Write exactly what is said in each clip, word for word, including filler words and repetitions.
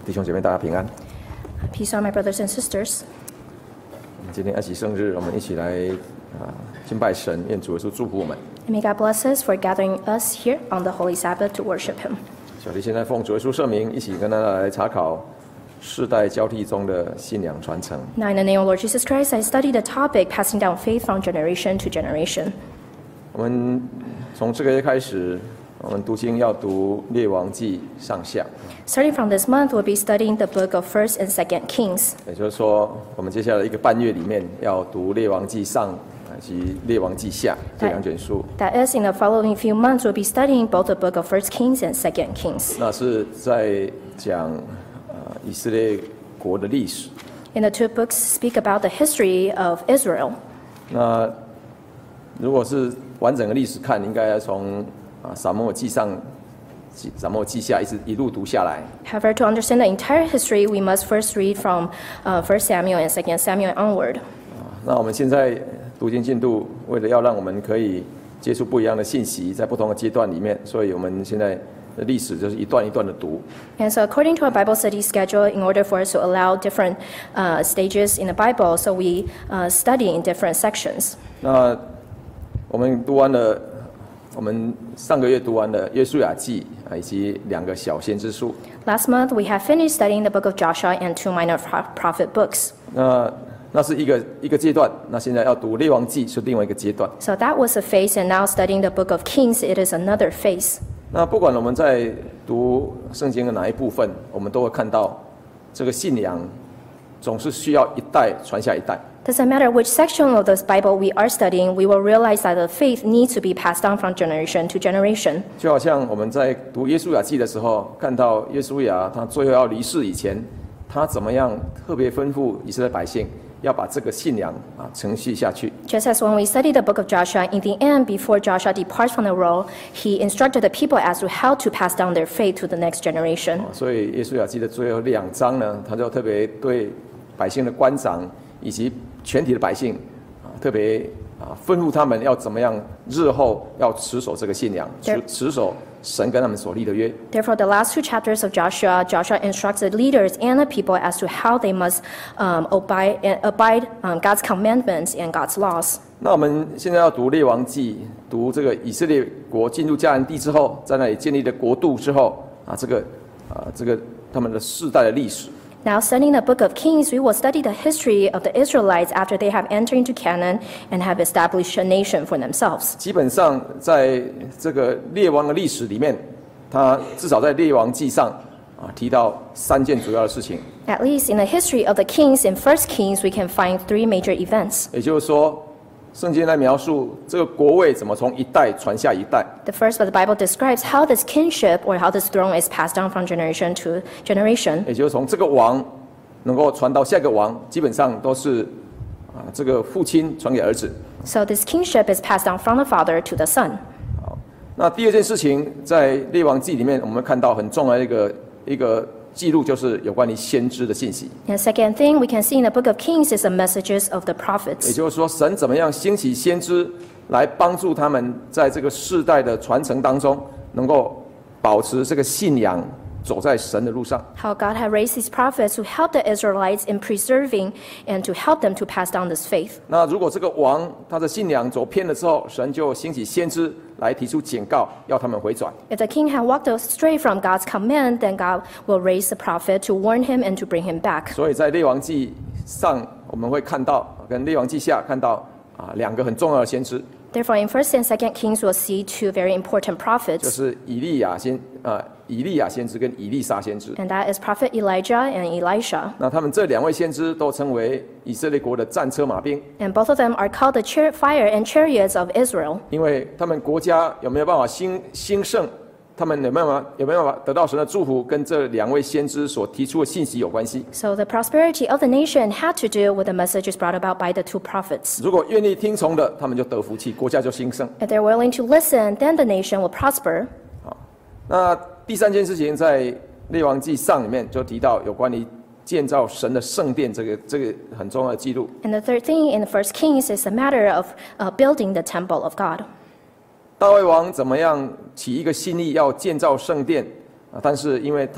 弟兄姐妹，大家平安。 Peace on my brothers and sisters. 今天安息圣日，我们一起来啊敬拜神，愿主耶稣祝福我们。 And may God bless us for gathering us here on the Holy Sabbath to worship Him. 小弟现在奉主耶稣圣名，一起跟大家来查考世代交替中的信仰传承。 Now, in the name of Lord Jesus Christ, I study the topic passing down faith from generation to generation. 我们从这个月开始，我们读经要读列王记上下。 Starting from this month, we'll be studying the book of First and Second Kings. 也就是说，我们接下来一个半月里面要读列王记上以及列王记下这两卷书。 That is, in the following few months, we'll be studying both the book of First Kings and Second Kings. 那是在讲呃以色列国的历史。 And the two books speak about the history of Israel. 那如果是完整的历史看，应该要从啊撒母耳记上、撒母耳记下一直一路读下来。 However, to understand the entire history, we must first read from uh, First Samuel and Second Samuel onward. 那我们现在读经进度，为了要让我们可以接触不一样的信息，在不同的阶段里面，所以我们现在的历史就是一段一段的读。 And so, according to our Bible study schedule, in order for us to allow different uh, stages in the Bible, so we uh, study in different sections. 那我们读完了，我们上个月读完了约书亚记啊，以及两个小先知书。 Last month, we have finished studying the book of Joshua and two minor prophet books. 那那是一个一个阶段，那现在要读列王记是另外一个阶段。 So that was a phase, and now studying the book of Kings, it is another phase. 那不管我们在读圣经的哪一部分，我们都会看到这个信仰总是需要一代传下一代。 Doesn't matter which section of this Bible we are studying, we will realize that the faith needs to be passed down from generation to generation. 就好像我们在读约书亚记的时候，看到约书亚他最后要离世以前，他怎么样特别吩咐以色列百姓要把这个信仰啊承续下去。 Just as when we study the book of Joshua, in the end, before Joshua departs from the world, he instructed the people as to how to pass down their faith to the next generation. 所以约书亚记的最后两章呢，他就特别对百姓的官长以及全体的百姓啊，特别啊吩咐他们要怎么样日后要持守这个信仰，持持守神跟他们所立的约。 Therefore, the last two chapters of Joshua, Joshua instructs the leaders and the people as to how they must um, abide, abide um, God's commandments and God's laws. 那我们现在要读列王记，读这个以色列国进入迦南地之后，在那里建立的国度之后啊，这个啊这个他们的世代的历史。 Now, studying the book of Kings, we will study the history of the Israelites after they have entered into Canaan and have established a nation for themselves. 基本上，在这个列王的历史里面，他至少在列王记上啊提到三件主要的事情。 At least in the history of the Kings, in First Kings, we can find three major events. 也就是说，圣经来描述这个国位怎么从一代传下一代。 The first, but the Bible describes how this kingship or how this throne is passed down from generation to generation. 也就是从这个王能够传到下一个王，基本上都是啊这个父亲传给儿子。 So this kingship is passed down from the father to the son. 好，那第二件事情，在列王记里面，我们看到很重要的一个一个记录，就是有关于先知的信息。 And the second thing we can see in the book of Kings is the messages of the 也 prophets. 就是说，神怎么样兴起先知来帮助他们在这个世代的传承当中，能够保持这个信仰，走在神的路上。 How God had raised these prophets to help the Israelites in preserving and to help them to pass down this faith. 那如果这个王他的信仰走偏了之后，神就兴起先知来提出警告，要他们回转。 If the king had walked astray from God's command, then God will raise the prophet to warn him and to bring him back. 所以在列王记上，我们会看到跟列王记下看到啊两个很重要的先知， Therefore, in First and Second Kings, we'll see two very important 就 prophets, 是以利亚先啊以利亚先知跟以利沙先知。 and that is Prophet Elijah and Elisha. 那他们这两位先知都称为以色列国的战车马兵， And both of them are called the char- fire and chariots of Israel. 因为他们国家有没有办法兴兴盛，他们有没有办法有没有办法得到神的祝福，跟这两位先知所提出的信息有关系。 So the prosperity of the nation had to do with the messages brought about by the two prophets. 如果愿意听从的，他们就得福气，国家就兴盛。 If they're willing to listen, then the nation will prosper. 那第三件事情在列王记上里面就提到有关于建造神的圣殿，这个这个很重要的记录。 And the third thing in the First Kings is the matter of uh, building the temple of God. 大卫王怎么样起一个心意要建造圣殿啊？但是因为他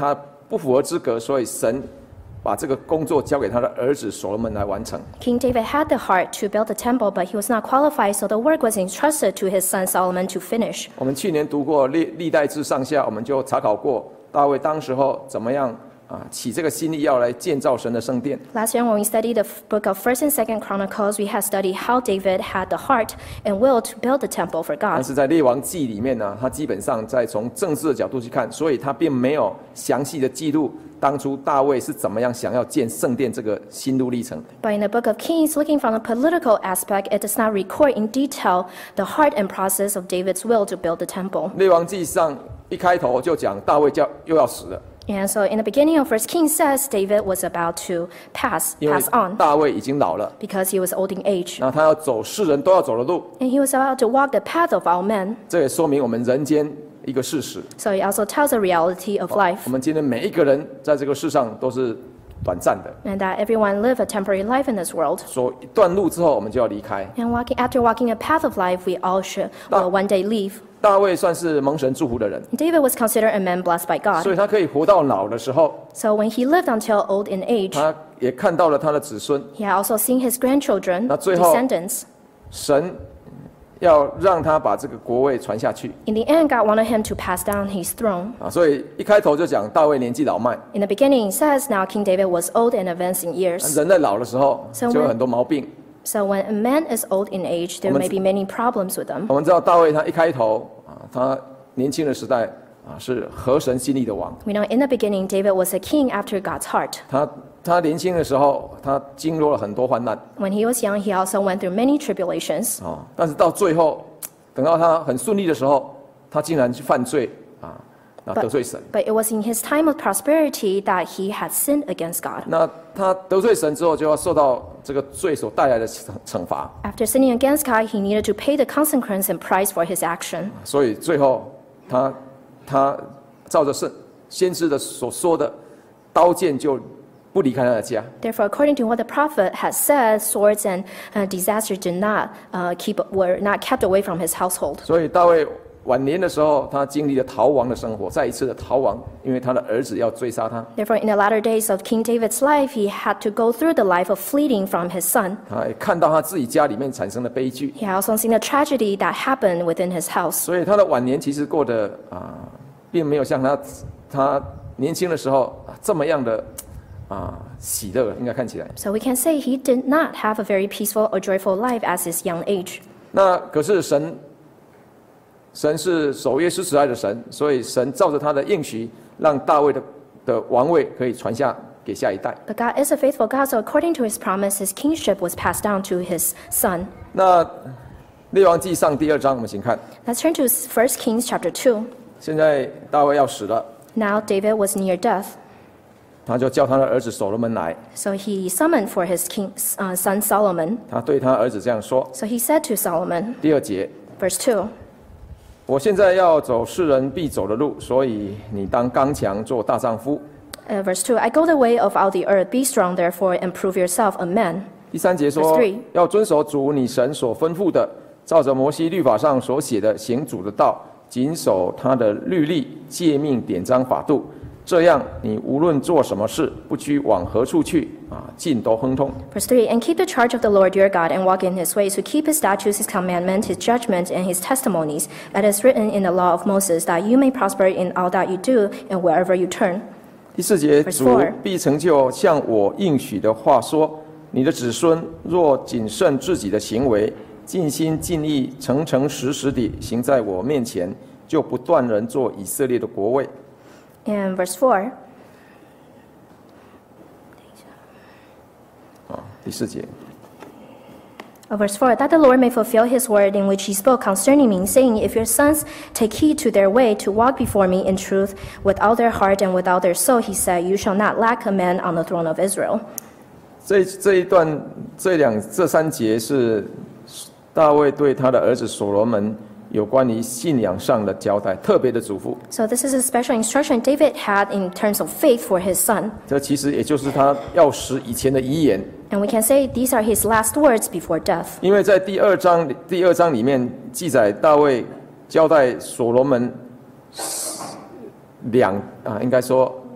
不符合资格，所以神把这个工作交给他的儿子所罗门来完成。 King David had the heart to build the temple, but he was not qualified, so the work was entrusted to his son Solomon to finish. 我们去年读过历历代志上下，我们就查考过大卫当时候怎么样啊起这个心意要来建造神的圣殿。 Last year, when we studied the book of First and Second Chronicles, we had studied how David had the heart and will to build the temple for 但 God. 是在列王记里面呢，他基本上在从政治的角度去看，所以他并没有详细的记录当初大卫是怎么样想要建圣殿这个心路历程。 But in the book of Kings, looking from the political aspect, it does not record in detail the heart and process of David's will to build the temple. 列王记上一开头就讲大卫就又要死了， And so in the beginning of First Kings says David was about to pass, 因为 pass on, 大卫已经老了， because he was old in age. 那他要走世人都要走的路， And he was about to walk the path of all men. 这也说明我们人间一个事实。 So it also tells the reality of life, 我们今天每一个人在这个世上都是短暂的， and that everyone live a temporary life in this world. 走一段路之后我们就要离开。 And walking, after walking a path of life, we all should will one day leave. 大卫算是蒙神祝福的人， David was considered a man blessed by 所 God. 以他可以活到老的时候， So when he lived until old in age, 他也看到了他的子孙。 he had also seen his grandchildren, 那最后- descendants. 神要让他把这个国位传下去 In the end, God wanted him to pass down his throne. 啊，所以一开头就讲大卫年纪老迈， In the beginning, it says now King David was old and advanced in years. 人在老的时候 So 就有 when- 很多毛病。 So when a man is old in age, there 我们- may be many problems with him. 我们知道大卫他一开头啊，他年轻的时代啊是合神心意的王， We know in the beginning, David was a king after God's heart. 他他年轻的时候他经历了很多患难 When he was young, he also went through many tribulations. 啊，但是到最后，等到他很顺利的时候，他竟然去犯罪啊，那 But- 得罪神。 But it was in his time of prosperity that he had sinned against God. 那他得罪神之后，就要受到这个罪所带来的惩惩罚， After sinning against God, he needed to pay the consequence and price for his action. 所以最后他他照着圣先知的所说的，刀剑就不离开他的家。 Therefore, according to what the prophet had said, swords and uh, disaster did not uh, keep were not kept away from his household. 所以大卫晚年的时候，他经历了逃亡的生活，再一次的逃亡，因为他的儿子要追杀他。 Therefore, in the latter days of King David's life, he had to go through the life of fleeing from his son. 他也看到他自己家里面产生的悲剧， He had also seen the tragedy that happened within his house. 所以他的晚年其实过得啊，并没有像他他年轻的时候啊这么样的啊喜乐，应该看起来。 So we can say he did not have a very peaceful or joyful life as his young age. 那可是神，神是守约施慈爱的神，所以神照着他的应许，让大卫的的王位可以传下给下一代。 But God is a faithful God, so according to his promise, his kingship was passed down to his son. 那列王记上第二章，我们请看， Let's turn to First Kings chapter two. 现在大卫要死了， Now David was near death, 他就叫他的儿子所罗门来， so he summoned for his king, uh, son Solomon. 他对他儿子这样说。 So he said to Solomon, 第二节， verse two, 我现在要走世人必走的路，所以你当刚强，做大丈夫。 uh, verse two, I go the way of all the earth, be strong therefore, and prove yourself a man. 第三节 Verse 说 three， 要遵守主你神所吩咐的，照着摩西律法上所写的行主的道，谨守他的律例、诫命、典章、法度。这样，你无论做什么事，不拘往何处去，啊，尽都亨通。 Verse three, and keep the charge of the Lord your God, and walk in his ways, to keep his statutes, his commandments, his judgments, and his testimonies, as is written in the law of Moses, that you may prosper in all that you do, and wherever you turn. 第四节， Verse 主 four 必成就像我应许的话说：你的子孙若谨慎自己的行为，尽心尽意、诚诚实实地行在我面前，就不断人做以色列的国位。 And verse four, 啊，第四节。 uh, verse four, that the Lord may fulfill his word in which he spoke concerning me, saying, If your sons take heed to their way, to walk before me in truth, with all their heart and with all their soul, he said, You shall not lack a man on the throne of Israel. 这这一段这两这三节是大卫对他的儿子所罗门有关于信仰上的交代，特别的嘱咐。 So this is a special instruction David had in terms of faith for his son. 这其实也就是他要死以前的遗言， And we can say these are his last words before death. 因为在第二章第二章里面记载大卫交代所罗门两啊，应该说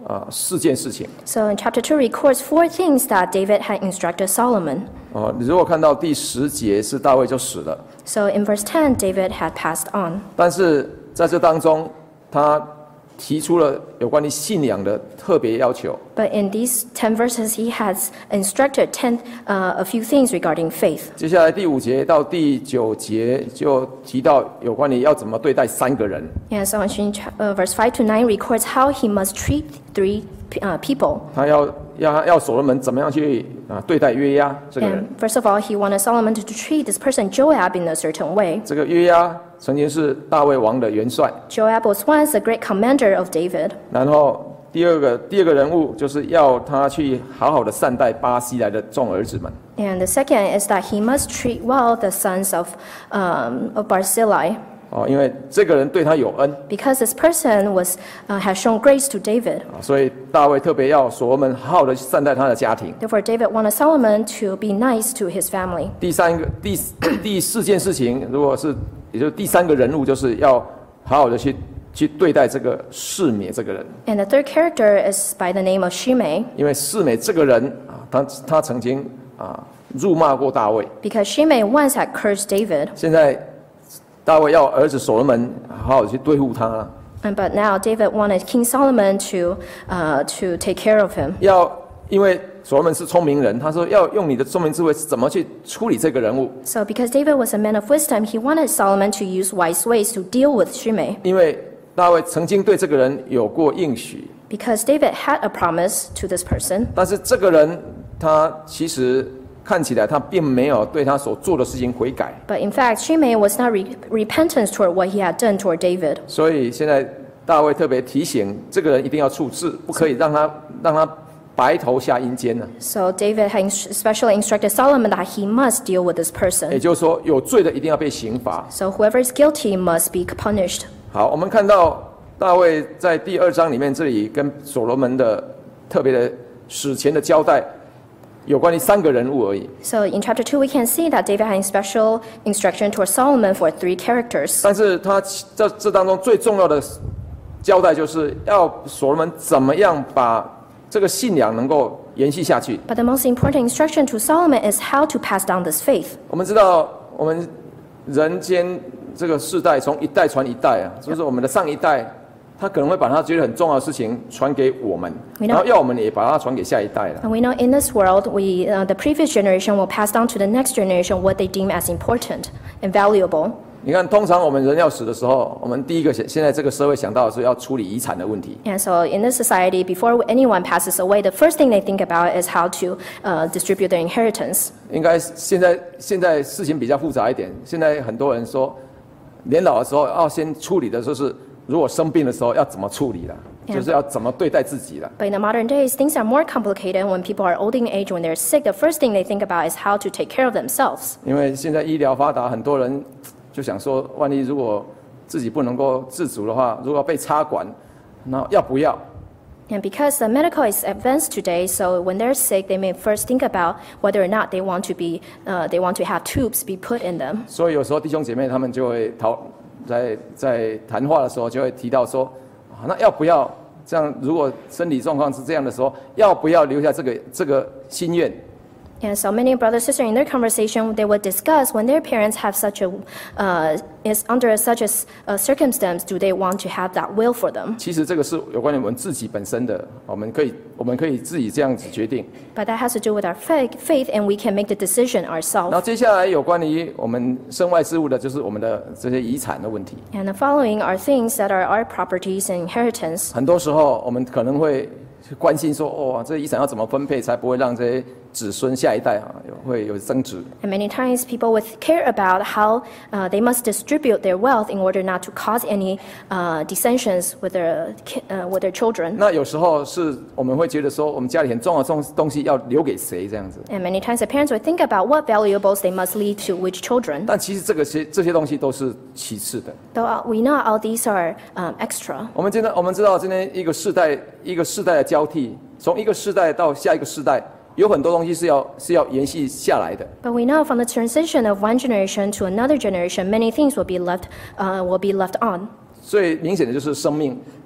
啊、四件事情。 So in chapter two records four things that David had instructed Solomon. 哦，你如果看到第十节是大卫就死了， So in verse ten, David had passed on. 但是在这当中，他提出了有关于信仰的特别要求。 But in these ten verses, he has instructed ten, uh, a few things regarding faith. 接下来第五节到第九节就提到有关于要怎么对待三个人。 And so in cha- uh, verse five to nine records how he must treat three uh, people. 他要要要所罗门怎么样去啊对待约押这个人。 And first of all, he wanted Solomon to treat this person Joab in a certain way. 这个约押曾经是大卫王的元帅。 Joab was once a great commander of David. 然后第二个第二个人物就是要他去好好的善待巴西来的众儿子们。 And the second is that he must treat well the sons of, um, of Barzillai, 哦，因为这个人对他有恩 because this person was, uh, has shown grace to David. 啊，所以大卫特别要所罗门好好的善待他的家庭。 Therefore, David wanted Solomon to be nice to his family. 第三个第第四件事情，如果是也就是第三个人物，就是要好好的去去对待这个示每这个人， And the third character is by the name of Shimei, 因为示每这个人啊，他他曾经啊辱骂过大卫， because Shimei once had cursed David. 现在大卫要儿子所罗门好好的去对付他， And, but now David wanted King Solomon to, uh, to take care of him. 要因为所罗门是聪明人，他说要用你的聪明智慧怎么去处理这个人物， So because David was a man of wisdom, he wanted Solomon to use wise ways to deal with Shimei. 因为大卫曾经对这个人有过应许， Because David had a promise to this person, 但是这个人他其实看起来他并没有对他所做的事情悔改， but in fact, Shimei was not re- repentant toward what he had done toward David. 所以现在大卫特别提醒这个人一定要处置，不可以让他让他白头下阴间呢。 So David had inst- especially instructed Solomon that he must deal with this 也 person. 就是说，有罪的一定要被刑罚。 So whoever is guilty must be punished. 好，我们看到大卫在第二章里面，这里跟所罗门的特别的史前的交代，有关于三个人物而已。 So in chapter two, we can see that David had special instruction toward Solomon for three characters. 但是他这这当中最重要的交代，就是要所罗门怎么样把这个信仰能够延续下去。 But the most important instruction to Solomon is how to pass down this faith. 我们知道，我们人间这个世代从一代传一代啊，就是我们的上一代，他可能会把他觉得很重要的事情传给我们， We know- 然后要我们也把它传给下一代了。 And we know in this world, we, uh, the previous generation will pass down to the next generation what they deem as important and valuable. 你看，通常我们人要死的时候，我们第一个现现在这个社会想到的是要处理遗产的问题。 And so in this society, before anyone passes away, the first thing they think about is how to uh, distribute their inheritance. 应该现在现在事情比较复杂一点，现在很多人说，年老的时候要先处理的就是，如果生病的时候要怎么处理了， Yeah. 就是要怎么对待自己了。 But in the modern days, things are more complicated. When people are old in age, when they're sick, the first thing they think about is how to take care of themselves. 因为现在医疗发达，很多人就想说，万一如果自己不能够自主的话，如果要被插管，那要不要？ And because the medical is advanced today, so when they're sick, they may first think about whether or not they want to be, uh, they want to have tubes be put in them. 所以有时候弟兄姐妹他们就会讨在在谈话的时候就会提到说，啊那要不要这样？如果身体状况是这样的时候，要不要留下这个这个心愿？ And so many brothers and sisters in their conversation, they would discuss when their parents have such a, uh, is under such a s- a circumstance, do they want to have that will for them? 其实这个是有关于我们自己本身的，我们可以我们可以自己这样子决定。 But that has to do with our faith, faith, and we can make the decision 然 ourselves. 后接下来有关于我们身外之物的，就是我们的这些遗产的问题。 And the following are things that are our properties and inheritance. 很多时候我们可能会关心说，哦，这遗产要怎么分配，才不会让这些子孙下一代啊有会有争执。 And many times people would care about how uh, they must distribute their wealth in order not to cause any uh, dissensions with their, ki- uh, with their children. 那有时候是我们会觉得说，我们家里很重要的东东西要留给谁这样子。 And many times the parents would think about what valuables they must leave to which children. 但其实这个些这些东西都是其次的。 Though uh, we know all these are um, extra. 我们今天我们知道，今天一个世代一个世代的交替，从一个世代到下一个世代，有很多东西是要是要延续下来的。 But we know from the transition of one generation to another generation, many things will be left, uh, will be left on. 最明显的就是生命，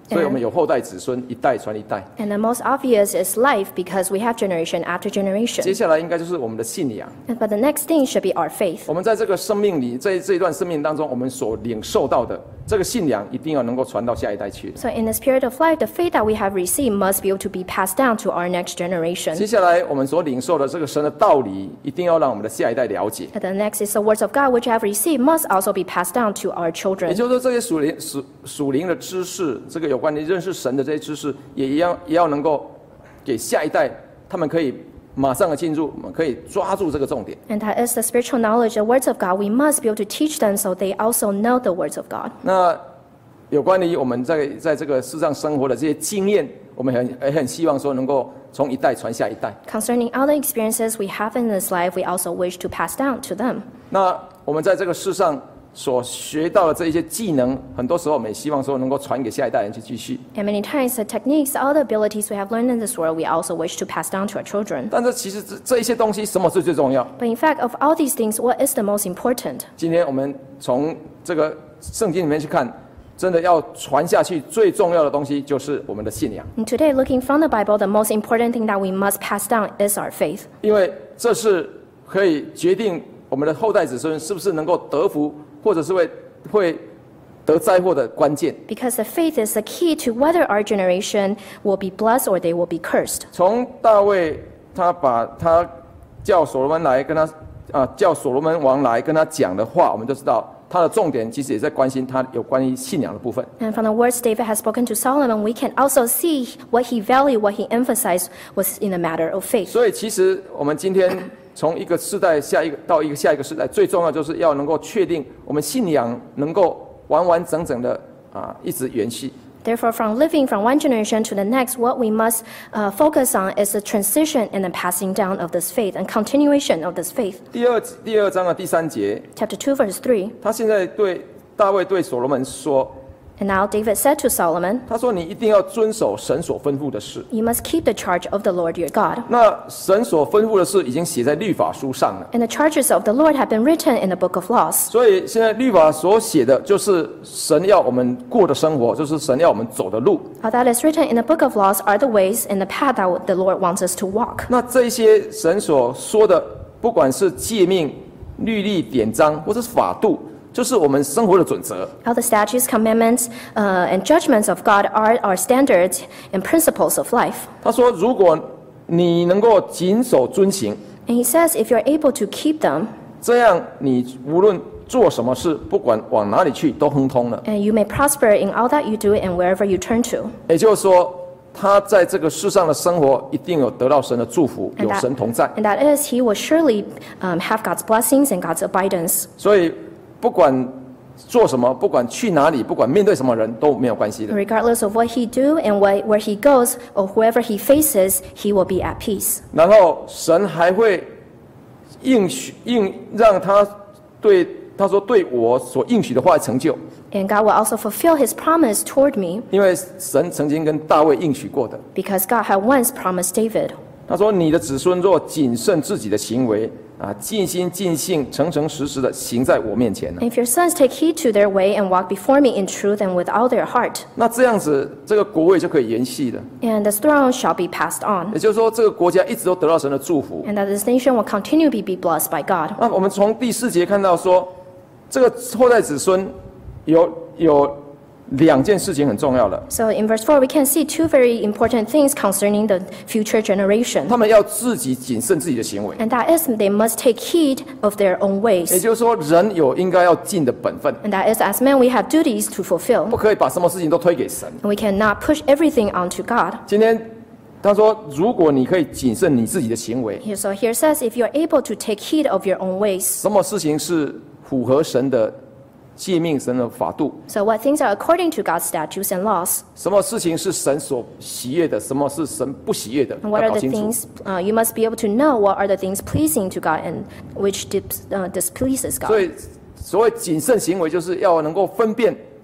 所以我们有后代子孙，一代传一代。 And the most obvious is life because we have generation after 接 generation. 下来应该就是我们的信仰。 But the next thing should be our faith. 我们在这个生命里，在这一段生命当中，我们所领受到的这个信仰，一定要能够传到下一代去。 So in the spirit of life, the faith that we have received must be able to be passed down to our next 接 generation. 下来我们所领受的这个神的道理，一定要让我们的下一代了解。 And the next is the words of God which I have received must also be passed down to our 也 children. 就是说，这些属灵属属灵的知识，这个有关于认识神的这些知识，也一样也要能够给下一代，他们可以马上的进入，我们可以抓住这个重点。 And that is the spiritual knowledge, the words of God. We must be able to teach them so they also know the words of God. 那有关于我们在在这个世上生活的这些经验，我们很也很希望说能够从一代传下一代。 Concerning other experiences we have in this life, we also wish to pass down to them. 那我们在这个世上所学到的这一些技能，很多时候我们也希望说能够传给下一代人去继续。 And many times the techniques, all the abilities we have learned in this world, we also wish to pass down to our children. 但是其实这这一些东西，什么是最重要？ But in fact, of all these things, what is the most important? 今天我们从这个圣经里面去看，真的要传下去最重要的东西就是我们的信仰， And today, looking from the Bible, the most important thing that we must pass down is our faith. 因为这是可以决定我们的后代子孙是不是能够得福，或者是会会得灾祸的关键。 Because the faith is the key to whether our generation will be blessed or they will be cursed. 从大卫他把他叫所罗门来跟他啊叫所罗门王来跟他讲的话，我们就知道他的重点其实也在关心他有关于信仰的部分。 And from the words David has spoken to Solomon, we can also see what he valued, what he emphasized was in the matter of faith. 所以其实我们今天从一个世代下一个到一个下一个世代，最重要就是要能够确定我们信仰能够完完整整的啊一直延续。 Therefore, from living from one generation to the next, what we must uh, focus on is the transition and the passing down of this faith and continuation of this faith. 第二第二章的第三节， Chapter two, verse three. 他现在对大卫对所罗门说， And now David said to Solomon, 他说你一定要遵守神所吩咐的事。 "You must keep the charge of the Lord your God." 那神所吩咐的事已经写在律法书上了， And the charges of the Lord have been written in the book of laws. 所以现在律法所写的就是神要我们过的生活，就是神要我们走的路。 All that is written in the book of laws are the ways and the path that the Lord wants us to walk. 那这一些神所说的，不管是诫命、律例、典章，或者是法度，就是我们生活的准则。 All the statutes, commandments, uh, and judgments of God are our standards and principles of life. 他说，如果你能够谨守遵行， And he says, if you're able to keep them, 这样你无论做什么事，不管往哪里去，都亨通了。 and you may prosper in all that you do and wherever you turn to. 也就是说，他在这个世上的生活一定有得到神的祝福， And 有 that, 神同在。 and that is, he will surely um, have God's blessings and God's abidance. 所以不管做什么，不管去哪里，不管面对什么人都没有关系的。 Regardless of what he do and what, where he goes or whoever he faces, he will be at peace. 然后神还会应许应让他对他说对我所应许的话成就， And God will also fulfill his promise toward me 因为神曾经跟大卫应许过的。 because God had once promised David. 他说：“你的子孙若谨慎自己的行为啊，尽心尽性、诚诚实实的行在我面前呢， If your sons take heed to their way and walk before me in truth and with all their heart, 那这样子这个国位就可以延续的。 and this throne shall be passed on, 也就是说，这个国家一直都得到神的祝福。 and that this nation will continue to be blessed by God. 那我们从第四节看到说，这个后代子孙有有两件事情很重要的， So in verse four, we can see two very important things concerning the future generation. 他们要自己谨慎自己的行为。 And that is, they must take heed of their own 也 ways. 就是说，人有应该要尽的本分， And that is, as men, we have duties to fulfill. 不可以把什么事情都推给神。 And we cannot push everything onto God. 今天他说，如果你可以谨慎你自己的行为， Here- So here it says, if you're able to take heed of your own ways. 什么事情是符合神的诫命、神的法度？ So what things are according to God's statutes and laws? 什么事情是神所喜悦的？什么是神不喜悦的？ And what 要 are 搞 the 清楚。 things, uh, you must be able to know what are the things pleasing to God and which dis, uh, displeases 所 God. 以，所谓谨慎行为，就是要能够分辨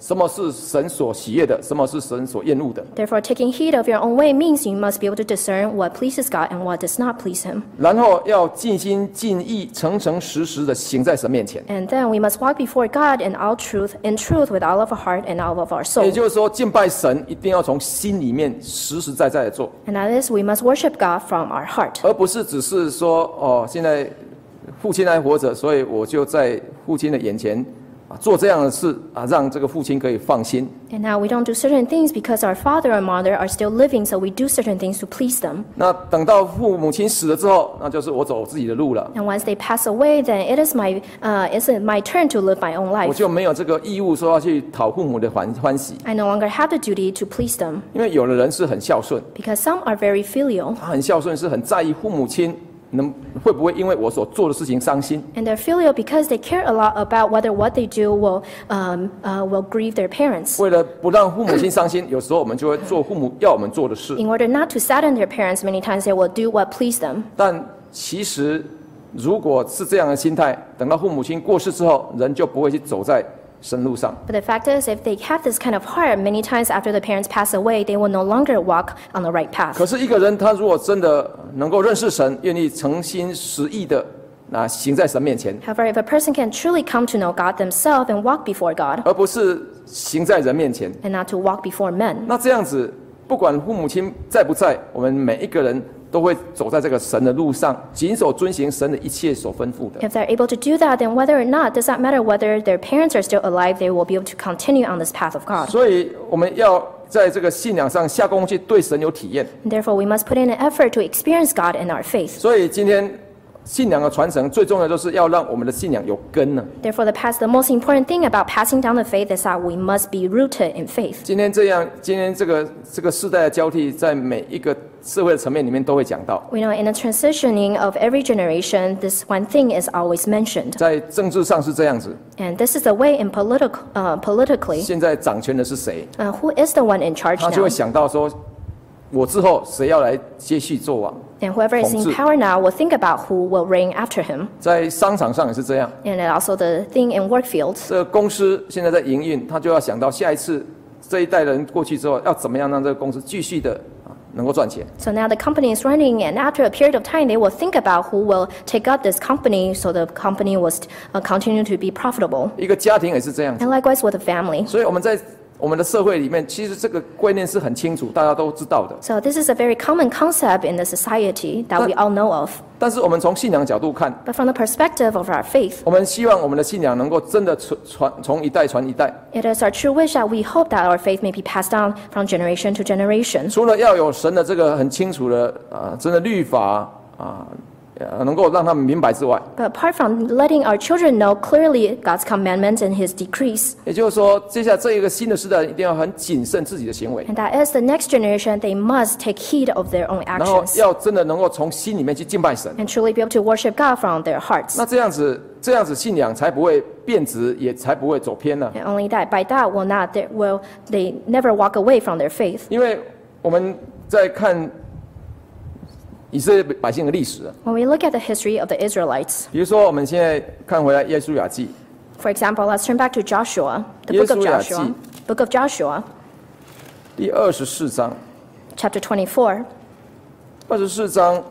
什么是神所喜悦的，什么是神所厌恶的。 Therefore, taking heed of your own way means you must be able to discern what pleases God and what does not please Him. 然后要尽心尽意、诚诚实实的行在神面前。 And then we must walk before God in all truth, in truth with all of our heart and all of our 也 soul. 就是说，敬拜神一定要从心里面实实在在的做， And that is, we must worship God from our heart. 而不是只是说哦，现在父亲还活着，所以我就在父亲的眼前啊做这样的事啊，让这个父亲可以放心。 And now we don't do certain things because our father and mother are still living, so we do certain things to please them. 那等到父母亲死了之后，那就是我走我自己的路了， And once they pass away, then it is my, uh, it's my turn to live my own 我 life. 就没有这个义务说要去讨父母的欢欢喜。 I no longer have the duty to please them 因为有的人是很孝顺， because some are very filial. 他很孝顺，是很在意父母亲能会不会因为我所做的事情伤心。 And they're filial because they care a lot about whether what they do will, um, uh, will grieve their parents. 为了不让父母亲伤心，有时候我们就会做父母要我们做的事。 In order not to sadden their parents, many times they will do what please them. 但其实，如果是这样的心态，等到父母亲过世之后，人就不会去走在神路上。 But the fact is, if they have this kind of heart, many times after the parents pass away, they will no longer walk on the right path. 可是一个人，他如果真的能够认识神，愿意诚心实意的那行在神面前， However, if a person can truly come to know God themselves and walk before God, 而不是行在人面前， and not to walk before men, 那这样子，不管父母亲在不在，我们每一个人都会走在这个神的路上，谨守遵行神的一切所吩咐的。 if they're able to do that, then whether or not, does not matter whether their parents are still alive, they will be able to continue on this path of God. 所以我们要在这个信仰上下功夫，对神有体验。 And therefore, we must put in an effort to experience God in our faith. 所以今天信仰的传承最重要就是要让我们的信仰有根呢。 Therefore, the past, the most important thing about passing down the faith is that we must be rooted in faith. 今天这样，今天这个这个世代的交替，在每一个社会的层面里面都会讲到， We know in the transitioning of every generation, this one thing is always mentioned. 在政治上是这样子， And this is the way in political, uh, politically, 现在掌权的是谁， uh, who is the one in charge 他就会 now? 想到说，我之后谁要来接续做王。 And whoever is in 统治。 power now will think about who will reign after him. 在商场上也是这样， And also the thing in work fields. 这个公司现在在营运，他就要想到下一次这一代人过去之后，要怎么样让这个公司继续的啊能够赚钱。 So now the company is running, and after a period of time, they will think about who will take up this company so the company will uh, continue to be profitable. 一个家庭也是这样子， And likewise with a family. 所以我们在我们的社会里面，其实这个观念是很清楚，大家都知道的。 So this is a very common concept in the society that we all know of. 但是我们从信仰角度看， But from the perspective of our faith, 我们希望我们的信仰能够真的传传从一代传一代。 it is our true wish that we hope that our faith may be passed down from generation to generation. 除了要有神的这个很清楚的啊，真的律法啊，呃能够让他们明白之外， But apart from letting our children know clearly God's commandments and His decrees, 也就是说，接下来这一个新的时代一定要很谨慎自己的行为， and that is the next generation, they must take heed of their own 然后 actions 要真的能够从心里面去敬拜神。 and truly be able to worship God from their hearts. 那这样子，这样子信仰才不会变质，也才不会走偏呢。 And only that, by that will not, they, will they never walk away from their faith. 因为我们在看以色列百姓的历史， When we look at the history of the Israelites, 比如说我们现在看回来耶书亚记 for example, let's turn back to Joshua, the book of 耶书亚记。 Joshua, book of Joshua, 第二十四章， chapter twenty-four, 二十四章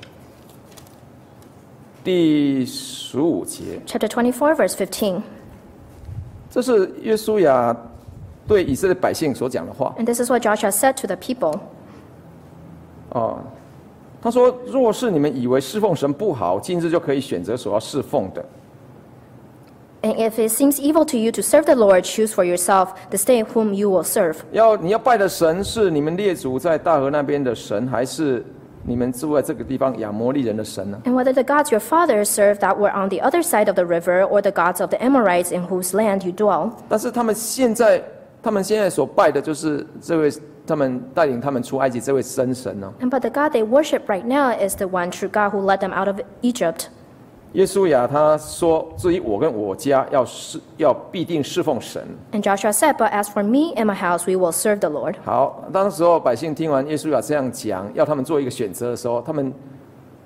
第十五节， chapter twenty-four, verse fifteen. 这是耶书亚对以色列百姓所讲的话。 And this is what Joshua said to the people. 哦，他说：“若是你们以为侍奉神不好，今日就可以选择所要侍奉的。 And if it seems evil to you to serve the Lord, choose for yourself this day whom you will serve. 要你要拜的神是你们列祖在大河那边的神，还是你们住在这个地方亚摩利人的神呢？ And whether the gods your fathers served that were on the other side of the river, or the gods of the Amorites in whose land you dwell. 但是他们现在，他们现在所拜的就是这位，他们带领他们出埃及这位真神呢、 And but the God they worship right now is the one true God who led them out of Egypt. 耶稣亚他说：“至于我跟我家，要侍要必定侍奉神。 And Joshua said, But as for me and my house, we will serve the Lord. ” 好，当时候百姓听完耶稣亚这样讲，要他们做一个选择的时候，他们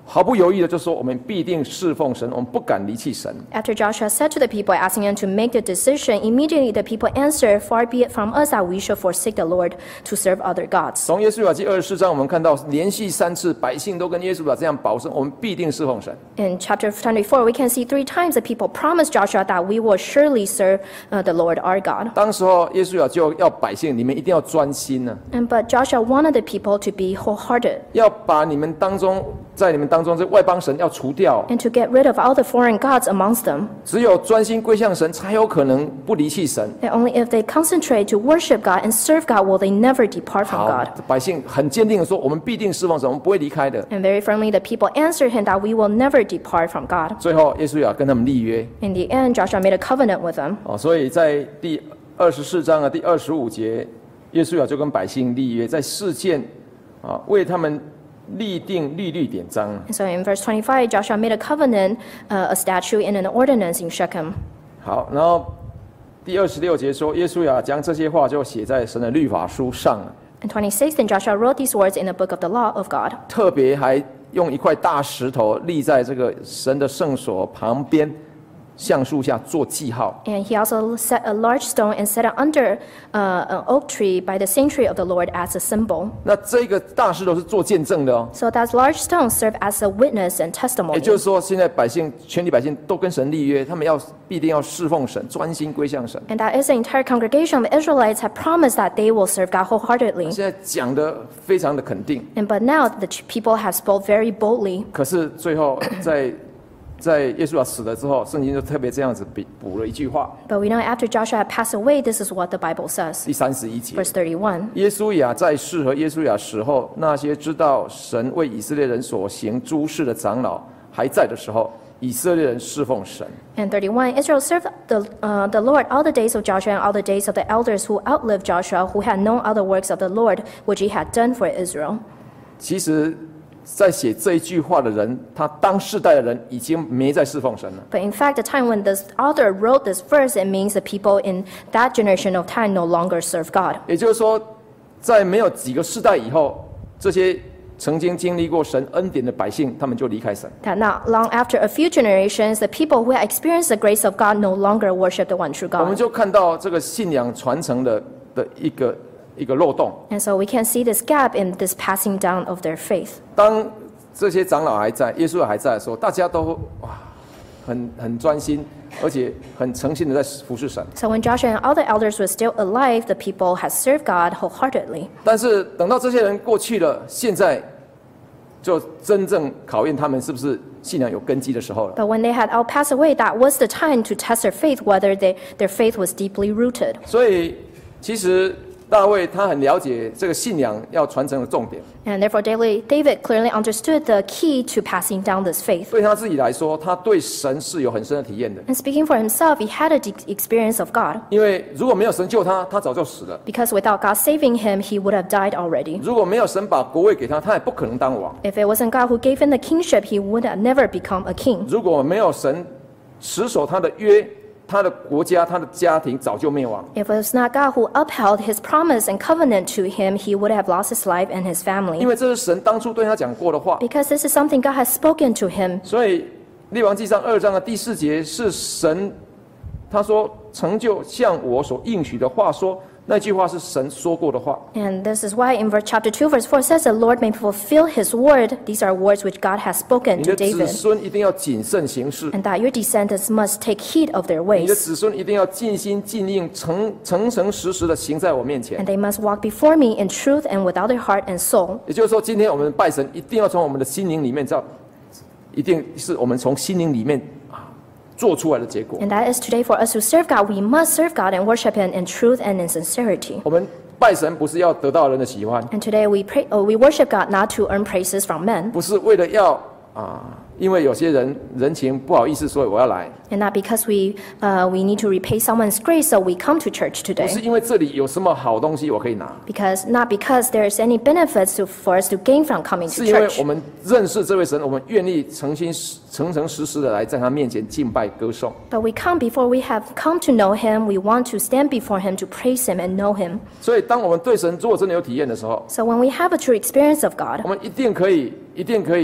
毫不犹豫的就说：“我们必定侍奉神，我们不敢离弃神。” After Joshua said to the people, asking them to make the decision, immediately the people answered, "Far be it from us that we should forsake the Lord to serve other gods." 从耶稣雅记二十四章，我们看到连续三次百姓都跟耶稣雅这样保证：“我们必定侍奉神。” In chapter twenty-four, we can see three times the people promised Joshua that we will surely serve uh, the Lord our God. 当时候耶稣雅就要百姓，你们一定要专心呢、啊。 And but Joshua wanted the people to be wholehearted. 要把你们当中，在你们当中这外邦神要除掉。 And to get rid of all the foreign gods amongst them. 只有专心归向神，才有可能不离弃神。 And only if they concentrate to worship God and serve God will they never depart from 好， God. 百姓很坚定的说：“我们必定侍奉神，我们不会离开的。” And very firmly the people answered him that we will never depart from God. 最后，耶稣雅跟他们立约。 In the end, Joshua made a covenant with them. 哦，所以在第二十四章的第二十五节，耶稣雅就跟百姓立约，在事件啊为他们立定律律典章。 And so in verse twenty-five, Joshua made a covenant, uh, a statute, and an ordinance in Shechem. 好，然后第二十六节说，耶稣雅将这些话就写在神的律法书上了。 In twenty-six, then Joshua wrote these words in the book of the law of God. 特别还用一块大石头立在这个神的圣所旁边。橡树下做记号。 And he also set a large stone and set it under uh, an oak tree by the sanctuary of the Lord as a symbol. 那这个大石头是做见证的哦。 So that large stone served as a witness and 也 testimony. 就是说，现在百姓全体百姓都跟神立约，他们要必定要侍奉神，专心归向神。 And that is the entire congregation of the Israelites have promised that they will serve God wholeheartedly. 现在讲的非常的肯定， And but now the ch- people have spoke very boldly. 可是最后在在耶稣要死了之后，圣经就特别这样子补补了一句话， But we know after Joshua had passed away, this is what the Bible says. 第三十一节。 Verse thirty-one. 耶稣亚在世和耶稣亚死后，那些知道神为以色列人所行诸事的长老还在的时候，以色列人侍奉神。 And thirty-one, Israel served the, uh, the Lord all the days of Joshua and all the days of the elders who outlived Joshua, who had known all the works of the Lord, which he had done for Israel. 其实，在写这一句话的人，他当世代的人已经没在侍奉神了。 But in fact, the time when this author wrote this verse, it means the people in that generation of time no longer serve God. 也就是说，在没有几个世代以后，这些曾经经历过神恩典的百姓，他们就离开神。 That not long after a few generations, the people who had experienced the grace of God no longer worship the one true 我们 God. 就看到这个信仰传承的的一个一个漏洞。 And so we can see this gap in this passing down of their faith. 当这些长老还在，耶稣还在的时候，大家都哇，很很专心，而且很诚信的在服侍神。 So when Joshua and all the elders were still alive, the people had served God wholeheartedly. 但是等到这些人过去了，现在就真正考验他们是不是信仰有根基的时候了。 But when they had all passed away, that was the time to test their faith, whether they, their faith was deeply rooted. 所以，其实大卫他很了解这个信仰要传承的重点。 And therefore, David David clearly understood the key to passing down this faith. 对他自己来说，他对神是有很深的体验的。 And speaking for himself, he had a de- experience of God. 因为如果没有神救他，他早就死了； Because without God saving him, he would have died already. 如果没有神把国位给他，他也不可能当王； If it wasn't God who gave him the kingship, he would have never become a king. 如果没有神持守他的约，他的国家、他的家庭早就灭亡。 If it was not God who upheld his promise and covenant to him, he would have lost his life and his 因 family. 为这是神当初对他讲过的话。 Because this is something God has spoken to him. 所以列王纪上二章的第四节是神，他说成就像我所应许的话说，那句话是神说过的话。 And this is why in verse chapter two, verse four says, The Lord may fulfill his word. These are words which God has spoken 你 to 的子 David. 孙一定要谨慎行事， And that your descendants must take heed of their 你的 ways. 子孙一定要尽心尽力、诚诚诚实实的行在我面前 And。they must walk before me in truth and with all their heart and soul. 也就是说，今天我们拜神一定要从我们的心灵里面造，一定是我们从心灵里面啊做出来的结果。 And that is today for us to serve God. We must serve God and worship him in truth and in sincerity. 我们拜神不是要得到人的喜欢， And today we pray, oh, we worship God not to earn praises from men, 不是为了要啊，因为有些人人情不好意思，所以我要来。 and not because we uh, we need to repay someone's grace, so we come to church 不 today. 是因为这里有什么好东西我可以拿， Because not because there's any benefits to, for us to gain from coming 是 to 因为 church. 我们认识这位神，我们愿意诚心诚诚实实的来在他面前敬拜歌颂。 But we come before we have come to know him. We want to stand before him to praise him and know him. 所以，当我们对神如果真的有体验的时候， So when we have a true experience of God, 我们一定可以，一定可以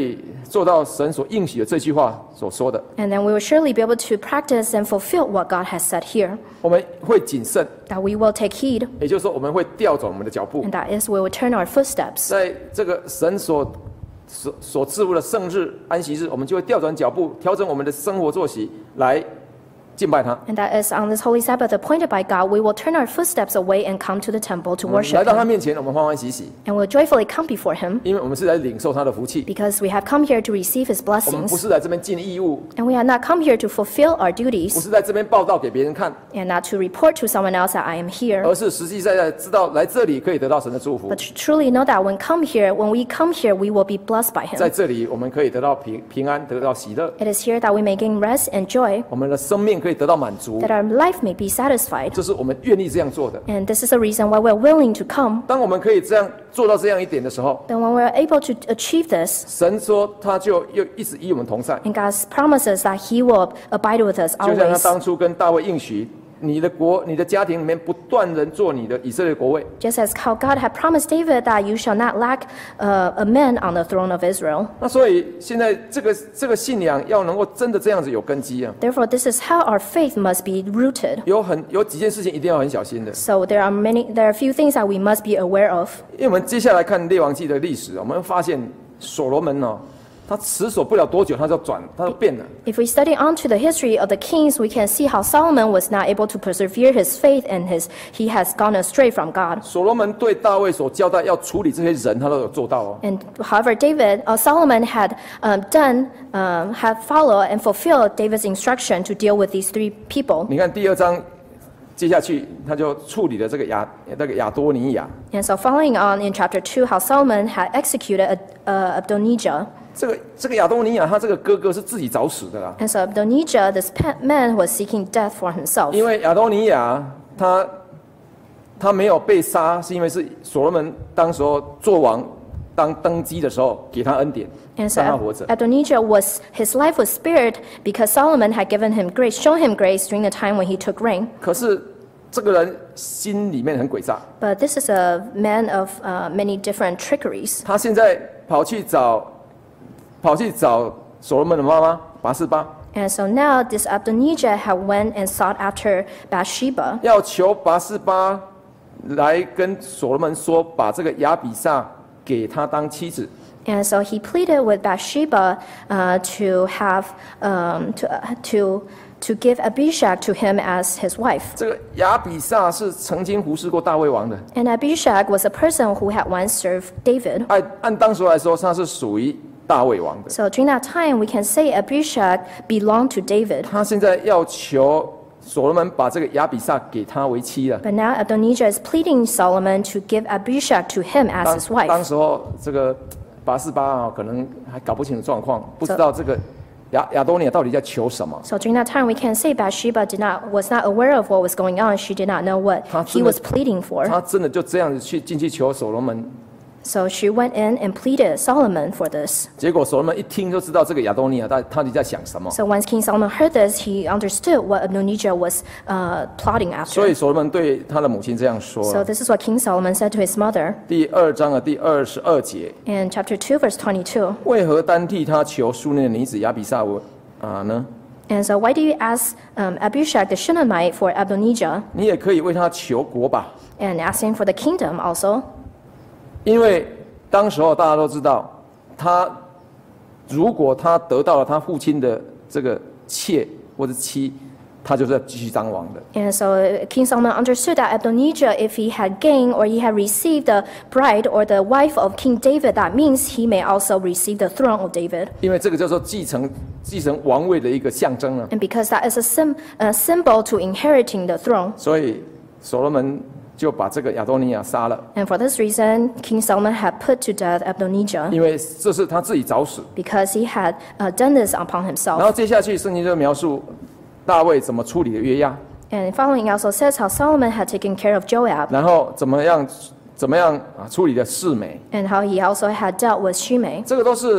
做到神所应许的这句话所说的。 And then we will surely be able to practice and fulfill what God has said here, 我们会谨慎， that we will take heed, 也就是说，我们会调转我们的脚步， and that is we will turn our footsteps. 在这个神所所所赐福的圣日、安息日，我们就会调转脚步，调整我们的生活作息来敬拜他。 And that is on this holy Sabbath appointed by God, we will turn our footsteps away and come to the temple to 我们 worship 来到他 Him. 面前，我们欢欢喜喜， And we'll joyfully come before Him, 因为我们是来领受他的福气， because we have come here to receive His 我们不 blessings. 是来这边尽义务， And we have not come here to fulfill our 不 duties, 是在这边报道给别人看， and not to report to someone else that I am here, 而是实际在在知道来这里可以得到神的祝福 but，to truly know that when come here, when we come here, we will be blessed by 在 Him. 这里我们可以得到平平安，得到喜乐， It is here that we may gain rest and joy, 我们的生命可以得到满足 that，our life may be satisfied. 这是我们愿意这样做的。 And this is the reason why we're willing to come. 当我们可以这样做到这样一点的时候， Then when we're able to achieve this, 神说他就又一直与我们同在， and God promises that He will abide with us 就像他 always, 当初跟大卫应许，你的国、你的家庭里面不断人做你的以色列国位。 just as how God had promised David that you shall not lack uh, a man on the throne of Israel. 那所以现在这个这个信仰要能够真的这样子有根基啊， Therefore, this is how our faith must be rooted. 有很有几件事情一定要很小心的， So there are many, there are a few things that we must be aware of. 因为我们接下来看列王记的历史，我们会发现所罗门哦，他持守不了多久，他就转，他就变了。 If we study onto the history of the kings, we can see how Solomon was not able to persevere his faith and his he has gone astray from God. 所罗门对大卫所交代要处理这些人，他都有做到哦。 And however, David, uh, Solomon had um, done, um, had followed and fulfilled David's instruction to deal with these three people. 你看第二章接下去，他就处理了这个亚那个亚多尼亚。 And so, following on in chapter two, how Solomon had executed uh, Adonijah. 这个这个亚多尼亚，他这个哥哥是自己找死的啦。 And so, Adonijah, this pe- man, was seeking death for himself. 因为亚多尼亚他他没有被杀，是因为是所罗门当时候做王当登基的时候给他恩典， And so 让他活着。 Adonijah was, his life was spared because Solomon had given him grace, shown him grace during the time when he took reign. 可是这个人心里面很诡诈， But this is a man of uh, many different trickeries. 他现在跑去找跑去找所罗门的妈妈拔示巴， And so now this Adonijah had went and sought after Bathsheba, 要求拔示巴来跟所罗门说，把这个亚比煞给他当妻子。 and so he pleaded with Bathsheba uh, to have um, to uh, to to give Abishag to him as his wife. 这个亚比煞是曾经服侍过大卫王的， And Abishag was a person who had once served David. 按按当时来说，他是属于大卫王的。 So during that time, we can say Abishag belonged to David. 他现在要求所罗门把这个亚比煞给他为妻了。 But now Adonijah is pleading Solomon to give Abishag to him as 当 his 当 wife. 时候这个拔示巴啊，可能还搞不清楚状况，不知道这个亚亚多尼亚到底在求什么。 So during that time, we can say Bathsheba did not was not aware of what was going on. She did not know what he was pleading for. 他真的就这样子去进去求所罗门， So she went in and pleaded Solomon for this. 结果所罗门一听就知道这个亚多尼亚他他底在想什么， So once King Solomon heard this, he understood what Adonijah was uh, plotting 所以 after. 所罗门对他的母亲这样说 So this is what King Solomon said to his mother 第二章的第二十二节， in chapter two, verse twenty-two. 为何单替他求苏内的女子亚比煞我啊呢？ And so why do you ask um, Abishag the Shunammite for Adonijah 你也可以为他求国吧， and ask him for the kingdom also? 因为当时候大家都知道，他如果他得到了他父亲的这个妾或者妻，他就是要继续当王的。 And so King Solomon understood that Adonijah, if he had gained or he had received the bride or the wife of King David, that means he may also receive the throne of David. 因为这个叫做继承继承王位的一个象征啊， And because that is a, sim- a symbol to inheriting the throne. 所以所罗门就把这个亚多尼亚杀了， And for this reason, King Solomon had put to death Adonijah 因为这是他自己找死。 because he had uh, done this upon 然 himself. 后接下去圣经就描述大卫怎么处理的约押， And following also says how Solomon had taken care of Joab 然后怎么样怎么样啊处理的示每， and how he also had dealt with Shimei. 这个都是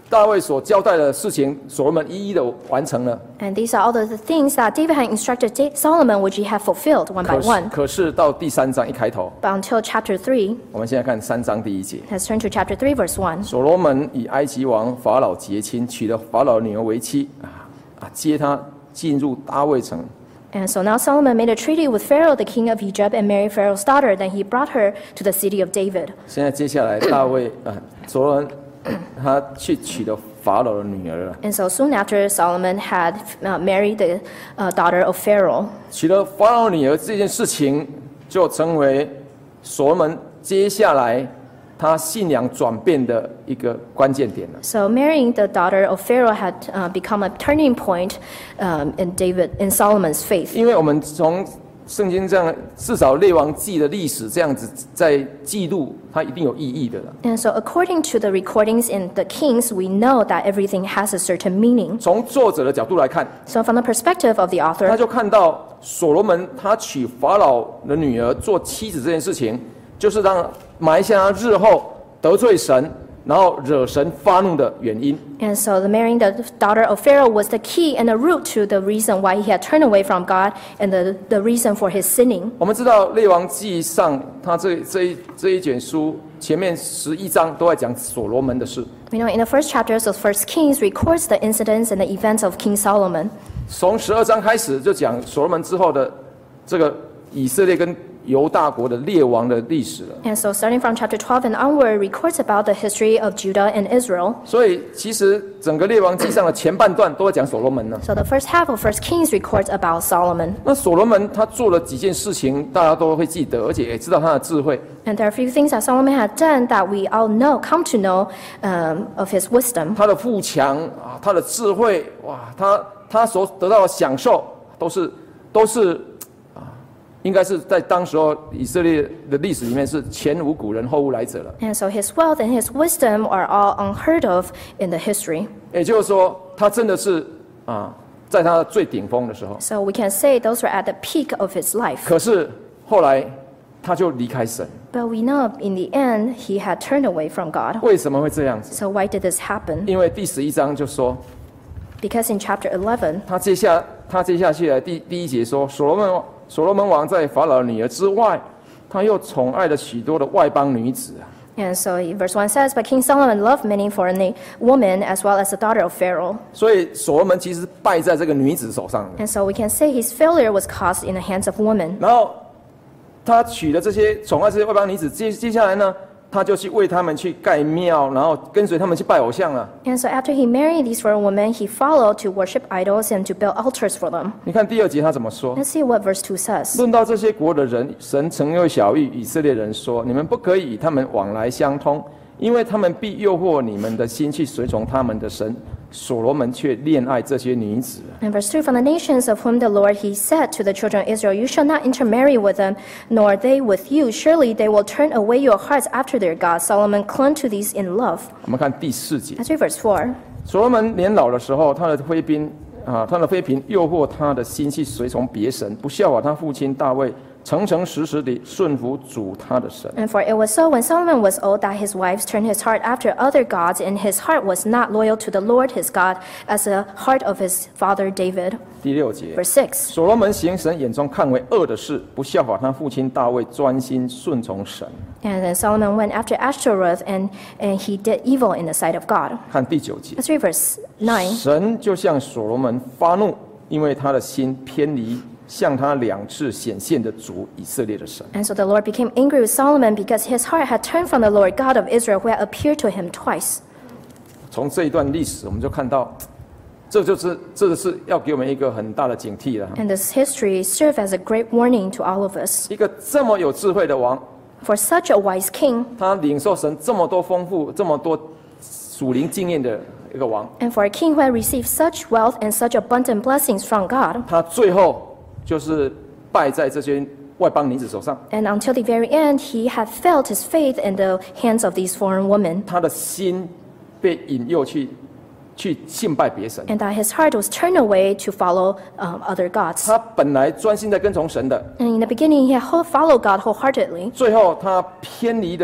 大卫所交代的事情，所罗门一一的完成了。 And these are all the things that David had instructed Da- Solomon, which he had fulfilled one 可 by 是 one. 可是到第三章一开头， But until chapter three, 我们现在看三章第一节， let's turn to chapter three, verse one. 所罗门以埃及王法老结亲，娶了法老女儿为妻，啊啊，接他进入大卫城。 And so now Solomon made a treaty with Pharaoh, the king of Egypt, and married Pharaoh's daughter. Then he brought her to the city of David. 现在接下来大卫啊，所罗门他去娶了法老的女儿了， And so soon after, Solomon had uh, married the uh, daughter of Pharaoh. 娶了法老女儿这件事情，就成为所罗门接下来他信仰转变的一个关键点了。 So marrying the daughter of Pharaoh had uh, become a turning point um, in David, in Solomon's faith. 因为我们从圣经这样，至少列王记的历史这样子在记录，它一定有意义的了。 And so according to the recordings in the Kings, we know that everything has a certain meaning. 从作者的角度来看， So from the perspective of the 他 author, 就看到所罗门他娶法老的女儿做妻子这件事情，就是让埋下他日后得罪神，然后惹神发怒的原因。 and so the marrying the daughter of Pharaoh was the key and the root to the reason why he had turned away from God and the, the reason for his sinning. 我们知道《列王记》上，他这这一这一卷书前面十一章都在讲所罗门的事。 We know in the first chapters of First Kings records the incidents and the events of King Solomon. 从十二章开始就讲所罗门之后的这个以色列跟犹大国的列王的历史了。 And so starting from chapter twelve and onward records about the history of Judah and Israel. 所以其实整个列王记上的前半段都在讲所罗门呢。 So the first half of First Kings records about Solomon. 那所罗门他做了几件事情，大家都会记得，而且也知道他的智慧。 And there are a few things that Solomon had done that we all know, come to know um, of his wisdom. 他的富强啊，他的智慧，哇，他他所得到的享受，都是都是啊，应该是在当时候以色列的历史里面是前无古人后无来者了。 And so his wealth and his wisdom are all unheard of in the history. 也就是说，他真的是啊，在他最顶峰的时候。 So we can say those were at the peak of his life. 可是后来他就离开神， But we know in the end he had turned away from God. 为什么会这样子？ So why did this happen? 因为第十一章就说， Because in chapter eleven, 他接下他接下去来第第一节说，所罗门所罗门王在法老的女儿之外，他又宠爱了许多的外邦女子啊。 and so verse one says, But King Solomon loved many foreign women as well as the daughter of Pharaoh. 所以所罗门其实败在这个女子手上的。 And so we can say his failure was caused in the hands of women. 然后他娶了这些宠爱这些外邦女子，接接下来呢，他就去为他们去盖庙，然后跟随他们去拜偶像了。 And so after he married these foreign women, he followed to worship idols and to build altars for them. 你看第二节他怎么说？ Let's see what verse two says. 论到这些国的人，神曾又晓谕以色列人说：你们不可以与他们往来相通，因为他们必诱惑你们的心去随从他们的神。所罗门却恋爱这些女子。 And verse three, From the nations of whom the Lord he said to the children of Israel, You shall not intermarry with them, nor they with you. Surely they will turn away your hearts after their God. Solomon clung to these in love. 我们看第四节， Let's read verse four. 所罗门年老的时候，他的妃嫔啊，他的妃嫔诱惑他的心去随从别神，不效法他父亲大卫，诚诚实实地顺服主他的神。 And for it was so when Solomon was old that his wives turned his heart after other gods, and his heart was not loyal to the Lord his God as the heart of his father David. 第六节， Verse six. 所罗门行神眼中看为恶的事，不效法他父亲大卫，专心顺从神。 And then Solomon went after Ashtoreth, and, and he did evil in the sight of God. 看第九节， Let's read verse nine. 神就向所罗门发怒，因为他的心偏离向他两次显现的主以色列的神。 And so the Lord became angry with Solomon because his heart had turned from the Lord God of Israel, who had appeared to him twice. 从这一段历史，我们就看到，这就是这个是要给我们一个很大的警惕了。 And this history served as a great warning to all of us. 一个这么有智慧的王， For such a wise king, 他领受神这么多丰富、这么多属灵经验的一个王， and for a king who had received such wealth and such abundant blessings from God, 他最后就是败在这些外邦女子手上， and until the very end, he had felt his faith in the hands of these foreign women, 他的心被引诱去去敬拜别神。 and that his heart was turned away to follow um, other gods. 他本来专心在跟从神的， And in the beginning, he had whole- followed God wholeheartedly, 最后他偏离的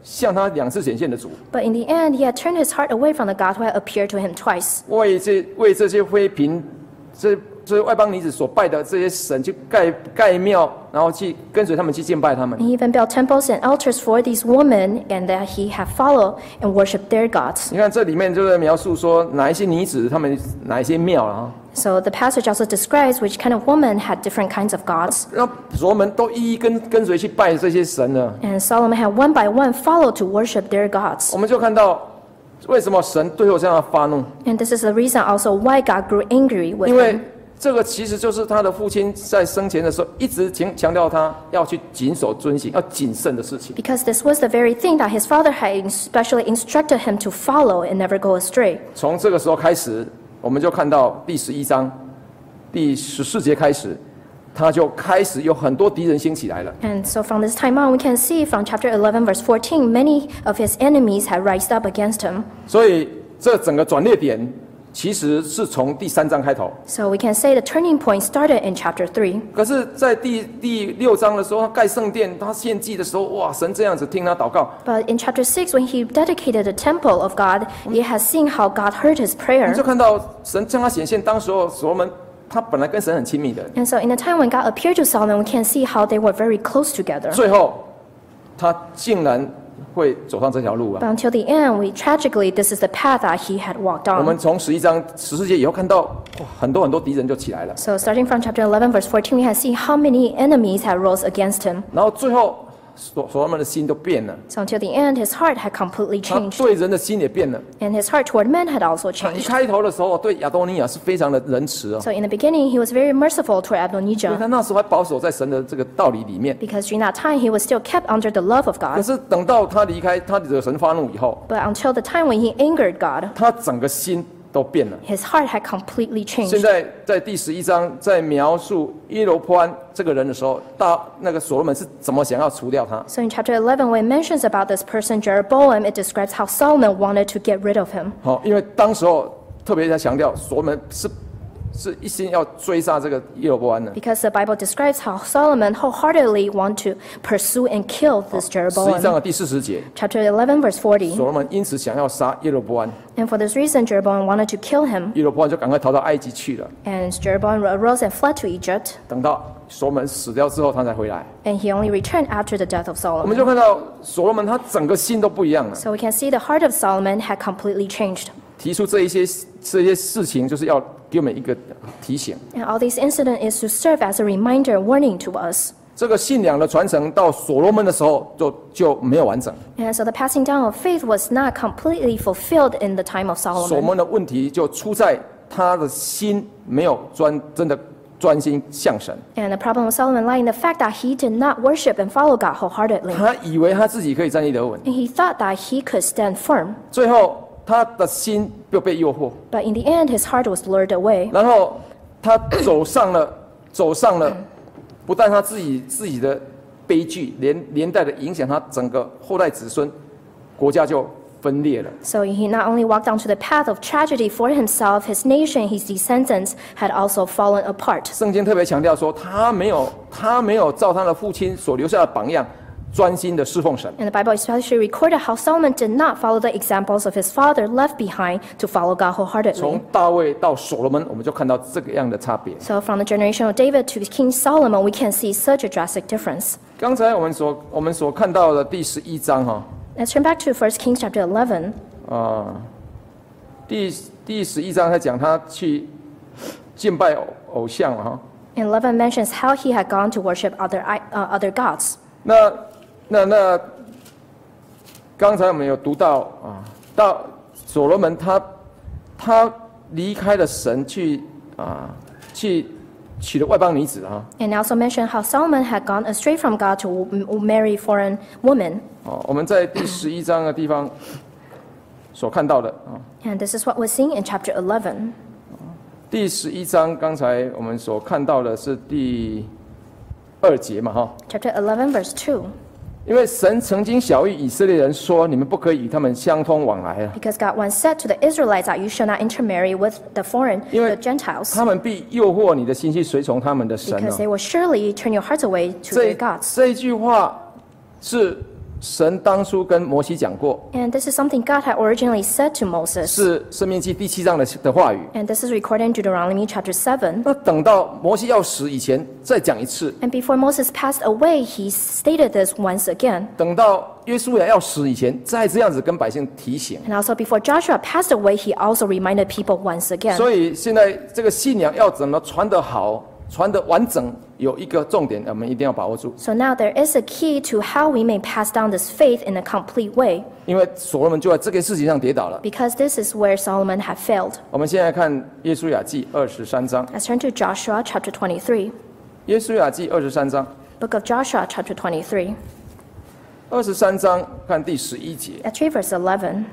向他两次显现的主， But in the end, he had turned his heart away from the God who had appeared to him twice. 为这为这些妃嫔，这这外邦女子所拜的这些神去盖盖庙，然后去跟随他们去敬拜他们。 He even built temples and altars for these women, and that he had followed and worshipped their gods. 你看这里面就在描述说哪一些女子，他们哪一些庙啊。 So the passage also describes which kind of woman had different kinds of gods. 然后所罗门都一一跟跟随去拜这些神呢。 And Solomon had one by one followed to worship their gods. 我们就看到为什么神最后这样发怒， And this is the reason also why God grew angry with 因为 him. 这个其实就是他的父亲在生前的时候一直强强调他要去谨守遵行、要谨慎的事情。 Because this was the very thing that his father had especially instructed him to follow and never go astray. 从这个时候开始，我们就看到第十一章第十四节开始，他就开始有很多敌人兴起来了。 And so from this time on, we can see from chapter eleven, verse fourteen, many of his enemies had rised up against him. 所以这整个转捩点其实是从第三章开头。 So we can say the turning point started in chapter three. 可是，在第第六章的时候，他盖圣殿，他献祭的时候，哇，神这样子听他祷告， But in chapter six, when he dedicated the temple of God, he has seen how God heard his 你 prayer. 就看到神向他显现。当时候所罗门他本来跟神很亲密的， And so in the time when God appeared to Solomon, we can see how they were very close together. 最后他竟然会走上这条路啊！ But until the end, we tragically, this is the path that he had walked 我们 on. 从十一章十四节以后看到，哇，很多很多敌人就起来了。 So starting from chapter eleven, verse fourteen, we can see how many enemies had rose against him. 然后最后所所罗门的心都变了， So until the end, his heart had completely 他 changed. 对人的心也变了。 And his heart toward men had also 他一 changed. 开头的时候对亚多尼亚是非常的仁慈哦， So in the beginning, he was very merciful toward 因为 Adonijah. 他那时候还保守在神的这个道理里面。 Because during that time, he was still kept under the love of 可 God. 是等到他离开，他惹神发怒以后， But until the time when he angered God, 他整个心都变了。 his heart had completely 现 changed. 在在第十一章在描述耶罗波安这个人的时候，大那个所罗门是怎么想要除掉他？ So in chapter eleven, when it mentions about this person, Jeroboam, it describes how Solomon wanted to get rid of him. 好，因为当时候特别在强调所罗门是是一心要追杀这个耶罗波安的。 Because the Bible describes how Solomon wholeheartedly want to pursue and kill this 十一章 Jeroboam. 的第四十节， Chapter eleven, verse forty. 所罗门因此想要杀耶罗波安， And for this reason, Jeroboam wanted to kill him. 耶罗波安就赶快逃到埃及去了。 And Jeroboam arose and fled to Egypt. 等到所罗门死掉之后，他才回来。 And he only returned after the death of 我们就 Solomon. 看到所罗门他整个心都不一样了。 So we can see the heart of Solomon had completely changed. 提出这一些这些事情，就是要给我们一个提醒。 And all these incidents is to serve as a reminder, warning to us. 这个信仰的传承到所罗门的时候就就没有完整。 And so the passing down of faith was not completely fulfilled in the time of 所罗 Solomon. 门的问题就出在他的心没有专真的专心向神， And the problem of Solomon lay in the fact that he did not worship and follow God wholeheartedly. 他以为他自己可以站立得稳， And he thought that he could stand firm. 最后他的心就被诱惑， But in the end, his heart was lured away. 然后他走上了走上了，不但他自己自己的悲剧，连连带的影响他整个后代子孙，国家就分裂了。 So he not only walked onto the path of tragedy for himself, his nation, his descendants had also fallen apart. 圣经特别强调说，他没有他没有照他的父亲所留下的榜样，专心的侍奉神。 And the Bible especially recorded how Solomon did not follow the examples of his father left behind to follow God 从 wholeheartedly. 大卫到所罗门，我们就看到这个样的差别。 So from the generation of David to King Solomon, we can see such a drastic difference. 刚才我们所我们所看到的第十一章哈， Let's turn back to First Kings chapter eleven. 啊、第第十一章在讲他去敬拜偶偶像哈。 And eleven mentions how he had gone to worship other i- uh, other gods. 那那那刚才我们有读到啊，到所罗门他他离开了神去啊去娶了外邦女子啊。 And also mention how Solomon had gone astray from God to w- marry foreign women. 哦，我们在第十一章的地方所看到的啊， And this is what we're seeing in chapter eleven. 第十一章刚才我们所看到的是第二节嘛哈， Chapter eleven, verse two. 因为神曾经晓谕以色列人说，你们不可以与他们相通往来啊， Because God once said to the Israelites that you shall not intermarry with the foreign, 因为 the Gentiles, 他们必诱惑你的心去随从他们的神 because 哦 they will surely turn your hearts away to 这 their gods. 这一句话是神当初跟摩西讲过， And this is something God had originally said to Moses. 是申命记第七章的的话语。 And this is recorded in Deuteronomy chapter seven. 那等到摩西要死以前再讲一次， And before Moses passed away, he stated this once again. 等到约书亚要死以前再这样子跟百姓提醒。 And also before Joshua passed away, he also reminded people once again. 所以现在这个信仰要怎么传得好、传得完整，有一个重点，我们一定要把握住。 So now there is a key to how we may pass down this faith in a complete way, 因为所罗门就在这个事情上跌倒了。 because this is where Solomon had failed. 我们现在看约书亚记二十三章， Let's turn to Joshua chapter twenty-three. 约书亚记二十三章， Book of Joshua chapter twenty-three. 二十三章看第十一节。 Let's read verse eleven.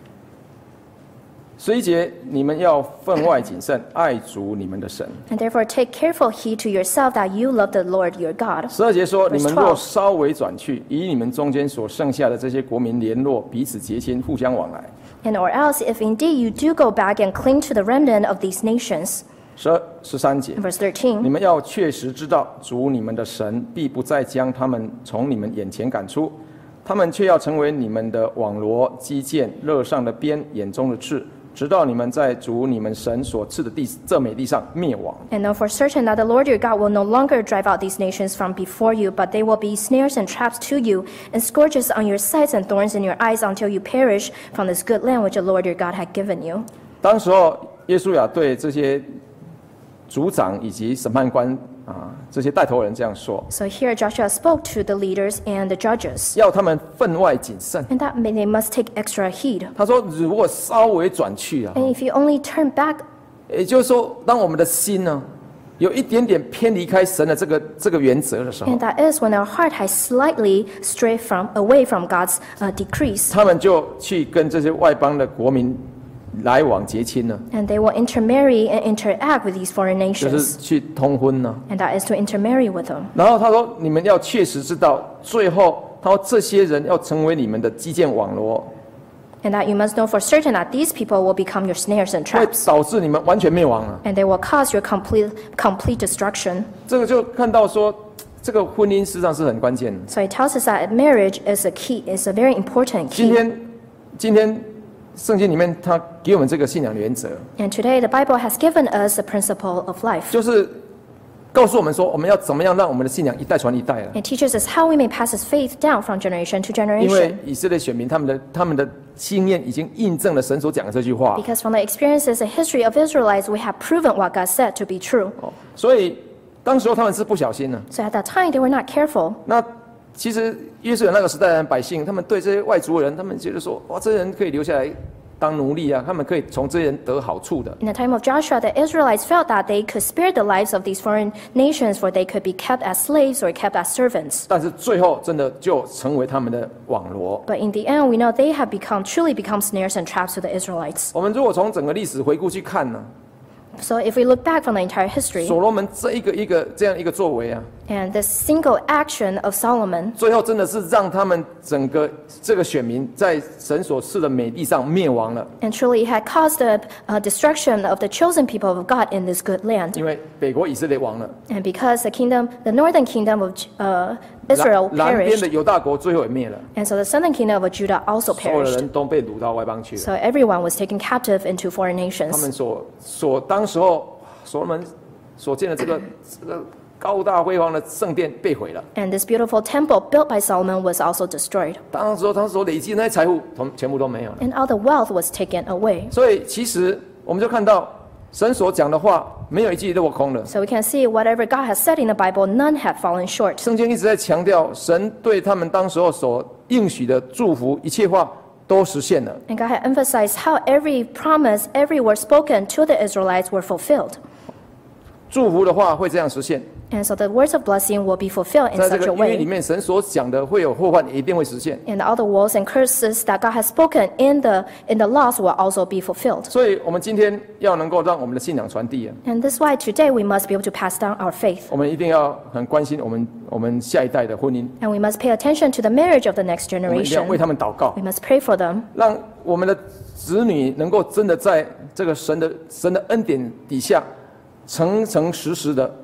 十一节，你们要分外谨慎，爱主你们的神。 And therefore take careful heed to yourself that you love the Lord your God. 十二节说， Verse 你们若 twelve. 稍微转去，以你们中间所剩下的这些国民联络，彼此结亲，互相往来。 And or else, if indeed you do go back and cling to the remnant of these nations. 十二十三节， In verse 你 thirteen. 们要确实知道，主你们的神必不再将他们从你们眼前赶出，他们却要成为你们的网罗、基建、肋上的鞭、眼中的刺，直到你们在主你们神所赐的地这美地上灭亡。 And know for certain that the Lord your God will no longer drive out these nations from before you, but they will be snares and traps to you, and scourges on your sides and thorns in your eyes until you perish from this good land which the Lord your God had given you. 当时候，耶稣亚对这些族长以及审判官啊这些带头人这样说， So here Joshua spoke to the leaders and the judges, 要他们分外谨慎。 and that may- they must take extra heed. 他说，如果稍微转去啊， And if you only turn back, 也就是说，当我们的心呢有一点点偏离开神的这个这个原则的时候 and，that is when our heart has slightly strayed from away from God's uh, decrees, 他们就去跟这些外邦的国民来往结亲了， and they will intermarry and interact with these foreign 就是 nations, 去通婚呢。 and that is to intermarry with them. 然后他说，你们要确实知道，最后他说这些人要成为你们的基建网罗， And that you must know for certain that these people will become your snares and 会 traps, 导致你们完全灭亡了。 and they will cause your complete complete destruction. 这个就看到说，这个婚姻实际上是很关键的。 So it tells us that marriage is a key, is a very important 今 key. 天，今天圣经里面他给我们这个信仰的原则， And today the Bible has given us the principle of life. 就是告诉我们说，我们要怎么样让我们的信仰一代传一代了。 It teaches us how we may pass this faith down from generation to 因为 generation. 以色列选民他们的他们的经验已经印证了神所讲的这句话， Because from the experiences and history of Israelites, we have proven what God said to be true. 所以当时候他们是不小心的。 So at that time, they were not careful. 那其实约书亚那个时代的百姓，他们对这些外族人，他们觉得说，哇，这些人可以留下来当奴隶啊，他们可以从这些人得好处的。 In the time of Joshua, the Israelites felt that they could spare the lives of these foreign nations, for they could be kept as slaves or kept as servants. 但是最后真的就成为他们的网罗。 But in the end, we know they have become truly become snares and traps to the Israelites. 我们如果从整个历史回顾去看呢， So if we look back from the entire history 所罗门这一个一个这样一个作为啊， and this single action of Solomon, 最后真的是让他们整个这个选民在神所赐的美地上灭亡了， and truly had caused the uh, destruction of the chosen people of God in this good land. 因为北国以色列亡了， And because the kingdom, the northern kingdom of uh, Israel 南南边 perished, 的犹大国最后也灭了， and so the southern kingdom of Judah also 所有的 perished. 人都被掳到外邦去了。 So everyone was taken captive into foreign 他们 nations. 所所当时候所罗门所建的这个这个高大辉煌的圣殿被毁了， And this beautiful temple built by Solomon was also destroyed. 当时候他所累积的那些财富，全全部都没有了。 And all the wealth was taken away. 所以其实我们就看到神所讲的话，没有一句落空的。 So we can see whatever God has said in the Bible, none have fallen short. 圣经一直在强调，神对他们当时候所应许的祝福，一切话都实现了。 And God had emphasized how every promise, every word spoken to the Israelites were fulfilled. 祝福的话会这样实现， And so the words of blessing will be fulfilled in 在这 such 个 a 约里 way. 面，神所讲的会有祸患，一定会实现。 And all the woes and curses that God has spoken in the in the laws will also be fulfilled. 所以，我们今天要能够让我们的信仰传递啊， And this is why today we must be able to pass down our faith. 我们一定要很关心我们我们下一代的婚姻， And we must pay attention to the marriage of the next 我们一定要为 generation. 他们祷告 We，must pray for them. 让我们的子女能够真的在这个神的神的恩典底下，诚诚实实的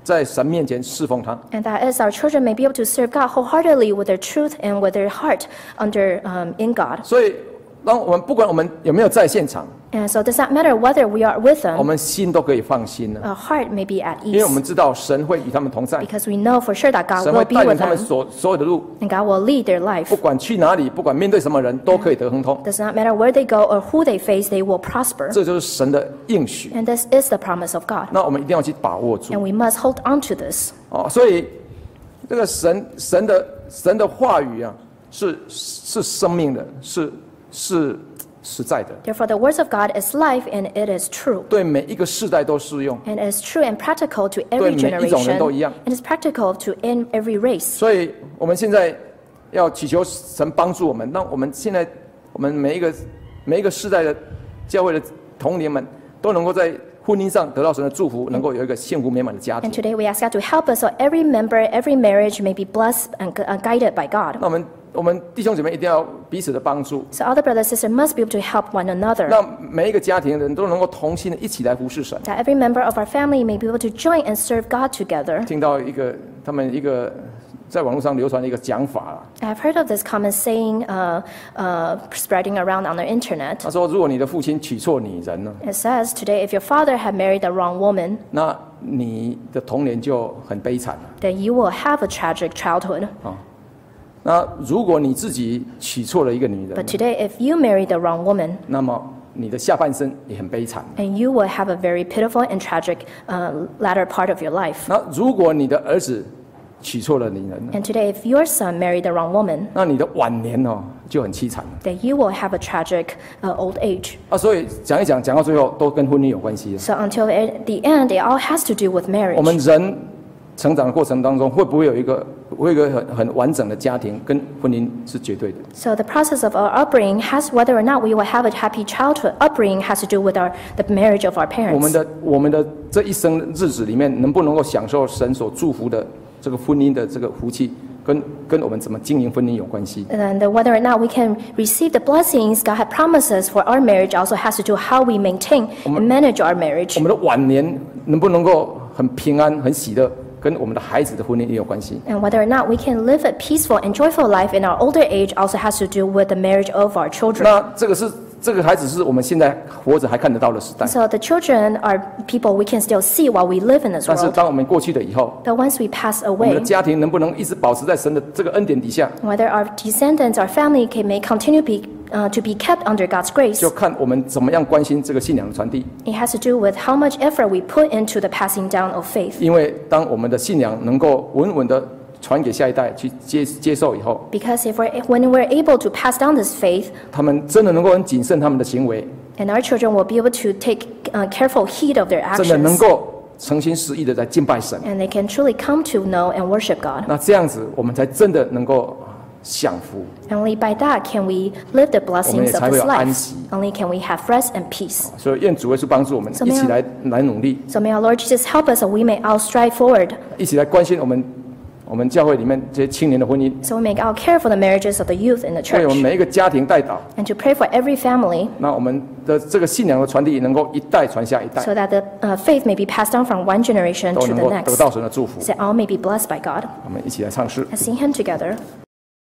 在神面前侍奉他。 And that is, our children may be able to serve God wholeheartedly with their truth and with their heart under um, in God. 所以，当我们不管我们有没有在现场， And so it does not matter whether we are with 我 them, 们心都可以放心了， our heart may be at 因为我 ease 们知道神会与他们同在， because we know for sure that God 神会 will be 带领 with 他们 them 所所有的路， and God will lead their life. 不管去哪里，不管面对什么人，都可以得亨通。 It does not matter where they go or who they face, they will prosper. 这就是神的应许。 And this is the promise of God. 那我们一定要去把握住 And we must hold on to this. 哦。所以，这个神神的神的话语啊，是是生命的，是是实在的， Therefore, the words of God is life and it is true. 对每一个世代都适用。 And it is true and practical to every 对每一种人都一样。 generation. And it's practical to in every race. 所以我们现在要祈求神帮助我们，让我们现在我们每一个每一个世代的教会的童年们都能够在婚姻上得到神的祝福，能够有一个幸福美满的家 And 庭。 today we ask God to help us so every member, every marriage may be blessed and gu- uh, guided by God. 那我们我们弟兄姐妹一定要彼此的帮助， So other brothers and sisters must be able to help one another. 让每一个家庭的人都能够同心的一起来服侍神。 That every member of our family may be able to join and serve God together. 听到一个他们一个在网络上流传的一个讲法啊， I've heard of this common saying uh, uh, spreading around on the internet. 他说：如果你的父亲娶错女人呢， It says today, if your father had married the wrong woman, 那你的童年就很悲惨了。 then you will have a tragic childhood. 那如果你自己娶错了一个女人 But，today, if you marry the wrong woman, 那么你的下半生也很悲惨。 and you will have a very pitiful and tragic uh, latter part of your life. 那如果你的儿子娶错了女人呢， And today, if your son married the wrong woman, 那你的晚年哦就很凄惨了。 then you will have a tragic uh, old age. 啊，所以讲一讲，讲到最后都跟婚姻有关系。 So until the the end, it all has to do with 我们 marriage. 人成长的过程当中，会不会有一个会有一个很很完整的家庭，跟婚姻是绝对的。 So the process of our upbringing has, whether or not we will have a happy childhood upbringing, has to do with our the marriage of our 我们 parents. 的我们的这一生日子里面，能不能够享受神所祝福的这个婚姻的这个福气，跟跟我们怎么经营婚姻有关系。 And whether or not we can receive the blessings God had promised us for our marriage also has to do how we maintain and manage our marriage. 我们的晚年能不能够很平安、很喜乐，跟我们的孩子的婚姻也有关系。 And whether or not we can live a peaceful and joyful life in our older age also has to do with the marriage of our children. 那这个是这个孩子是我们现在活着还看得到的时代， So the children are people we can still see while we live in this 但是 world. 当我们过去了以后， But once we pass 我们的 away, 家庭能不能一直保持在神的这个恩典底下， whether our descendants, our family can, may continue be, uh, to be kept under God's grace, 就看我们怎么样关心这个信仰的传递。 it has to do with how much effort we put into the passing down of faith. 因为当我们的信仰能够稳稳的传给下一代去接接受以后， Because if we're, when we're able to pass down this faith, 他们真的能够很谨慎他们的行为， and our children will be able to take uh, careful heed of their 真的能 actions, 够诚心实意的在敬拜神， and they can truly come to know and worship God. 那这样子我们才真的能够享福。 Only by that can we live the 我们 blessings 也 of 才会 this 有安 life. 息。 Only can we have rest and peace. 所以愿主耶稣帮助我们， So 一 may 起 our- 来来努力， So may our Lord Jesus help us so we may all strive forward. 一起来关心我们我们教会里面这些青年的婚姻， So we may all care for the marriages of the youth in the 为我们 church, 每一个家庭代祷。 and to pray for every family, 那我们的这个信仰的传递能够一代传下一代， so that the uh, faith may be passed down from one generation 都 to 能 the 够得 next, 到神的祝福。 so all may be blessed by God. 我们一起来唱诗。 Let's sing hymn together.